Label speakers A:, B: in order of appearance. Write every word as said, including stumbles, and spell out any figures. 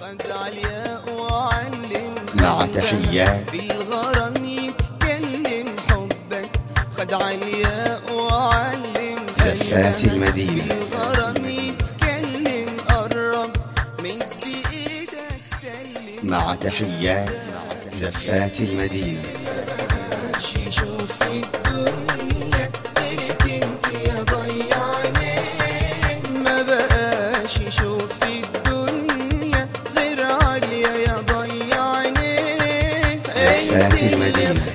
A: خد عليا وعلم
B: مع تحيات
A: بالغرام يتكلم حبك. خد عليا وعلم
B: زفات المدينة
A: بالغرام يتكلم قرب مد ايدك سلم.
B: مع تحيات زفات المدينة.
A: ماشي شوف الدنيا غيرك انت يا ضيعني. ما بقاش يشوف الدنيا غير عليا يا ضيعني.
B: زفات المدينة.